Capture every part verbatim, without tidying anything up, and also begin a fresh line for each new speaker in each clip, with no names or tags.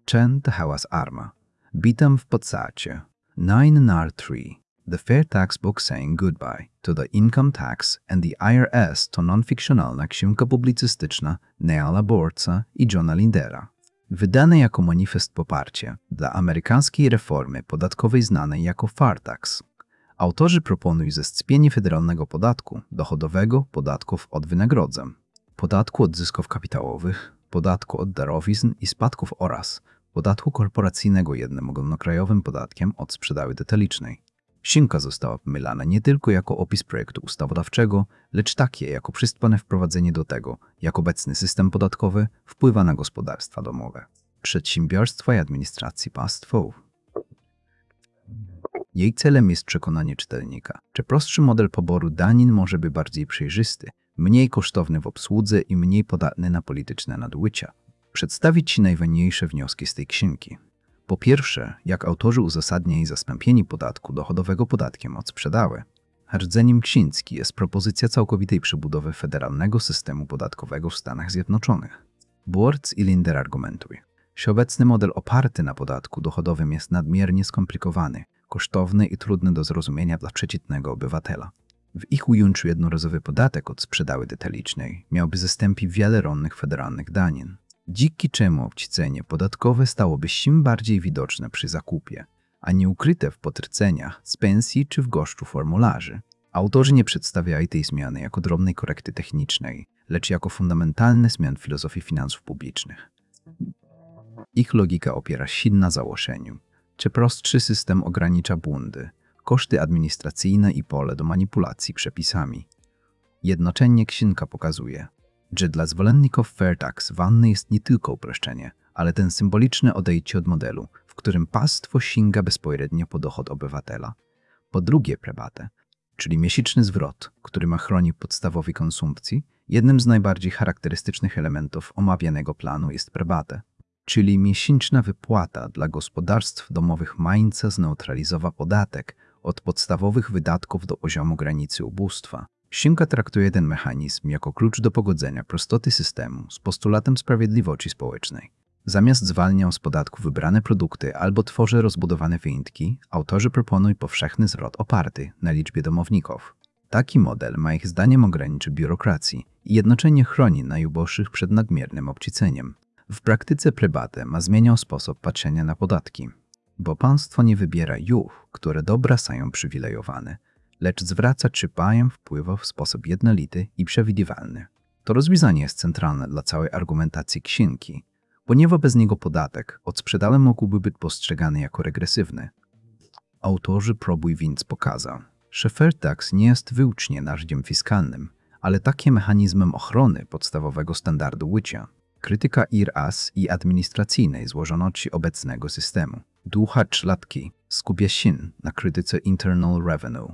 Chen to hałas arma. Bitam w podsacie. nine N R three. The Fair Tax Book Saying Goodbye to the Income Tax and the I R S to non-fikcjonalna książka publicystyczna Neala Borca i Johna Lindera. Wydane jako manifest poparcia dla amerykańskiej reformy podatkowej znanej jako Fair Tax. Autorzy proponują zestpienie federalnego podatku dochodowego, podatków od wynagrodzeń, podatku od zysków kapitałowych, podatku od darowizn i spadków oraz podatku korporacyjnego jednym ogólnokrajowym podatkiem od sprzedaży detalicznej. Księga została pomylana nie tylko jako opis projektu ustawodawczego, lecz takie jako przystępne wprowadzenie do tego, jak obecny system podatkowy wpływa na gospodarstwa domowe, przedsiębiorstwa i administrację państwową. Jej celem jest przekonanie czytelnika, że prostszy model poboru danin może być bardziej przejrzysty, mniej kosztowny w obsłudze i mniej podatny na polityczne nadużycia. Przedstawić Ci najważniejsze wnioski z tej księgi. Po pierwsze, jak autorzy uzasadniają zastąpienie podatku dochodowego podatkiem od sprzedaży. Rdzeniem księgi jest propozycja całkowitej przebudowy federalnego systemu podatkowego w Stanach Zjednoczonych. Borc i Linder argumentują, że obecny model oparty na podatku dochodowym jest nadmiernie skomplikowany, kosztowny i trudny do zrozumienia dla przeciętnego obywatela. W ich ujęciu jednorazowy podatek od sprzedaży detalicznej miałby zastąpić wiele rolnych federalnych danin, dzięki czemu obciążenie podatkowe stałoby się bardziej widoczne przy zakupie, a nie ukryte w potrceniach z pensji czy w goszczu formularzy. Autorzy nie przedstawiają tej zmiany jako drobnej korekty technicznej, lecz jako fundamentalny zmian w filozofii finansów publicznych. Ich logika opiera się na założeniu, że prostszy system ogranicza błędy, koszty administracyjne i pole do manipulacji przepisami. Jednocześnie księga pokazuje, że dla zwolenników Fair Tax ważne jest nie tylko uproszczenie, ale ten symboliczne odejście od modelu, w którym państwo sięga bezpośrednio po dochód obywatela. Po drugie, prebate, czyli miesięczny zwrot, który ma chronić podstawowej konsumpcji, jednym z najbardziej charakterystycznych elementów omawianego planu jest prebate, czyli miesięczna wypłata dla gospodarstw domowych mająca zneutralizować podatek od podstawowych wydatków do poziomu granicy ubóstwa. Księga traktuje ten mechanizm jako klucz do pogodzenia prostoty systemu z postulatem sprawiedliwości społecznej. Zamiast zwalniać z podatku wybrane produkty albo tworzy rozbudowane wyjątki, autorzy proponują powszechny zwrot oparty na liczbie domowników. Taki model ma ich zdaniem ograniczyć biurokracji i jednocześnie chroni najuboższych przed nadmiernym obciążeniem. W praktyce prebate ma zmieniał sposób patrzenia na podatki, bo państwo nie wybiera już, które dobra są przywilejowane, lecz zwraca, czy pajem wpływa w sposób jednolity i przewidywalny. To rozwiązanie jest centralne dla całej argumentacji księgi, ponieważ bez niego podatek od sprzedaży mógłby być postrzegany jako regresywny. Autorzy próbują więc pokazać, że Fair Tax nie jest wyłącznie narzędziem fiskalnym, ale takim mechanizmem ochrony podstawowego standardu życia. Krytyka I R S i administracyjnej złożoności obecnego systemu, ducha czlatki, skupia się na krytyce Internal Revenue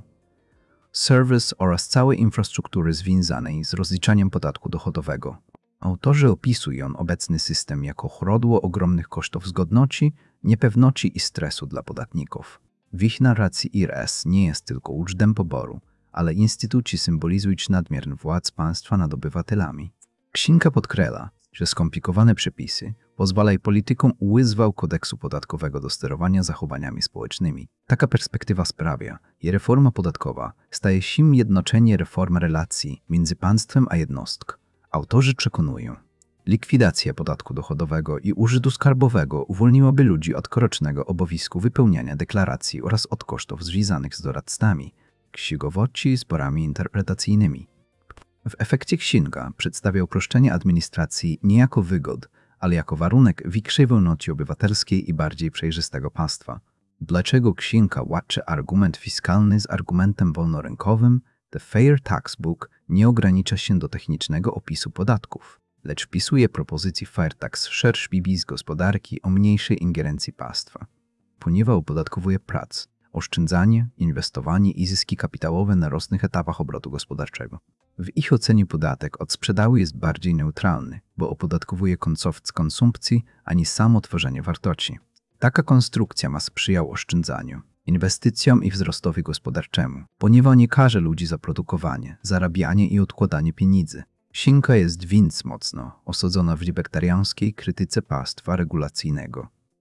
Service oraz całej infrastruktury związanej z rozliczaniem podatku dochodowego. Autorzy opisują obecny system jako źródło ogromnych kosztów zgodności, niepewności i stresu dla podatników. W ich narracji I R S nie jest tylko ucztem poboru, ale instytucji symbolizując nadmierny władz państwa nad obywatelami. Księga podkreśla, że skomplikowane przepisy pozwalają politykom używać kodeksu podatkowego do sterowania zachowaniami społecznymi. Taka perspektywa sprawia, że reforma podatkowa staje się jednocześnie reformą relacji między państwem a jednostką. Autorzy przekonują, likwidacja podatku dochodowego i urzędu skarbowego uwolniłaby ludzi od korocznego obowiązku wypełniania deklaracji oraz od kosztów związanych z doradztwami, księgowości i zborami interpretacyjnymi. W efekcie księga przedstawia uproszczenie administracji nie jako wygód, ale jako warunek większej wolności obywatelskiej i bardziej przejrzystego państwa. Dlaczego księga łączy argument fiskalny z argumentem wolnorynkowym? The Fair Tax Book nie ogranicza się do technicznego opisu podatków, lecz wpisuje propozycji Fair Tax w szerszy biznes gospodarki o mniejszej ingerencji państwa. Ponieważ opodatkowuje pracę, oszczędzanie, inwestowanie i zyski kapitałowe na różnych etapach obrotu gospodarczego. W ich ocenie podatek od sprzedaży jest bardziej neutralny, bo opodatkowuje końcowców konsumpcji, a nie samo tworzenie wartości. Taka konstrukcja ma sprzyjać oszczędzaniu, inwestycjom i wzrostowi gospodarczemu, ponieważ nie karze ludzi za produkowanie, zarabianie i odkładanie pieniędzy. Księga jest więc mocno osadzona w libertariańskiej krytyce państwa regulacyjnego,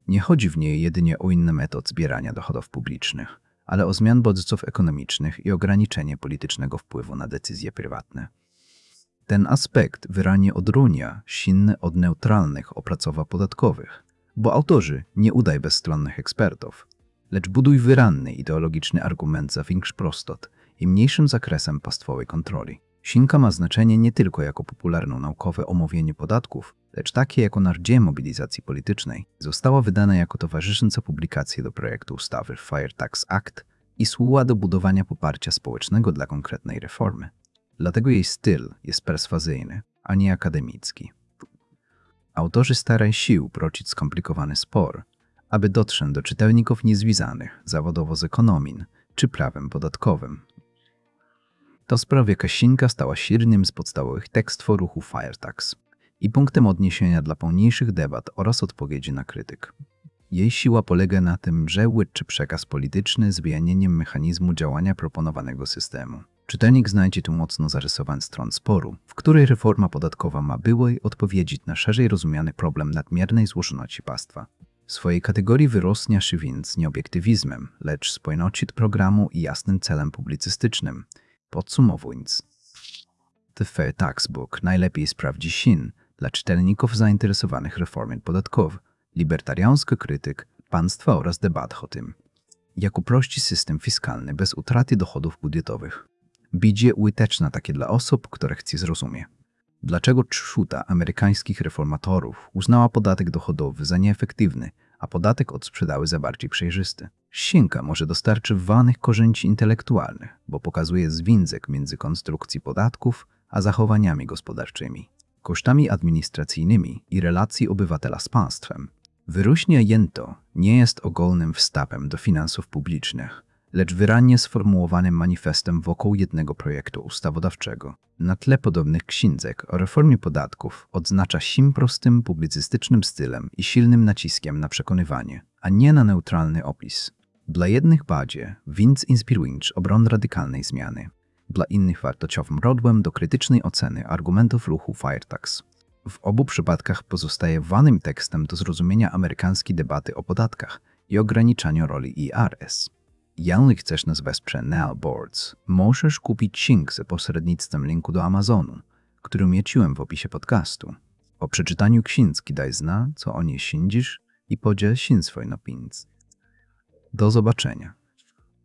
Nie chodzi w niej jedynie o inny metod zbierania dochodów publicznych, ale o zmian bodźców ekonomicznych i ograniczenie politycznego wpływu na decyzje prywatne. Ten aspekt wyraźnie odróżnia Chin od neutralnych opracowań podatkowych, bo autorzy nie udają bezstronnych ekspertów, lecz budują wyraźny ideologiczny argument za większą prostotą i mniejszym zakresem państwowej kontroli. Chinka ma znaczenie nie tylko jako popularno-naukowe omówienie podatków, lecz takie jako narzędzie mobilizacji politycznej. Została wydana jako towarzysząca publikacja do projektu ustawy Fair Tax Act i służyła do budowania poparcia społecznego dla konkretnej reformy. Dlatego jej styl jest perswazyjny, a nie akademicki. Autorzy starają się uprościć skomplikowany spór, aby dotrzeć do czytelników niezwiązanych zawodowo z ekonomią czy prawem podatkowym. To sprawia, że Chinka stała się jednym z podstawowych tekstów ruchu Fair Tax i punktem odniesienia dla pełniejszych debat oraz odpowiedzi na krytyk. Jej siła polega na tym, że łączy przekaz polityczny z wyjaśnieniem mechanizmu działania proponowanego systemu. Czytelnik znajdzie tu mocno zarysowany stron sporu, w której reforma podatkowa ma byłej odpowiedzieć na szerzej rozumiany problem nadmiernej złożoności państwa. W swojej kategorii wyrosnia się więc nie obiektywizmem, lecz spójnością programu i jasnym celem publicystycznym. Podsumowując, The Fair Tax Book najlepiej sprawdzi Chin dla czytelników zainteresowanych reformą podatkową, libertariański krytyk państwa oraz debat o tym, jak uprościć system fiskalny bez utraty dochodów budżetowych. Będzie użyteczna takie dla osób, które chce zrozumieć, dlaczego trzuta amerykańskich reformatorów uznała podatek dochodowy za nieefektywny, a podatek od sprzedaży za bardziej przejrzysty. Chinka może dostarczy ważnych korzyści intelektualnych, bo pokazuje związek między konstrukcją podatków a zachowaniami gospodarczymi, kosztami administracyjnymi i relacji obywatela z państwem. Wyróżnia jęto nie jest ogólnym wstępem do finansów publicznych, lecz wyraźnie sformułowanym manifestem wokół jednego projektu ustawodawczego. Na tle podobnych książek o reformie podatków odznacza się prostym publicystycznym stylem i silnym naciskiem na przekonywanie, a nie na neutralny opis. Dla jednych bardziej, więc inspirując obron radykalnej zmiany. Dla innych wartościowym rodłem do krytycznej oceny argumentów ruchu Fair Tax. W obu przypadkach pozostaje ważnym tekstem do zrozumienia amerykańskiej debaty o podatkach i ograniczaniu roli I R S. Jeśli chcesz nas wesprzeć na Boards, możesz kupić księgę za pośrednictwem linku do Amazonu, który umieściłem w opisie podcastu. Po przeczytaniu książki daj zna, co o niej sądzisz i podziel się swoją opinią. Do zobaczenia.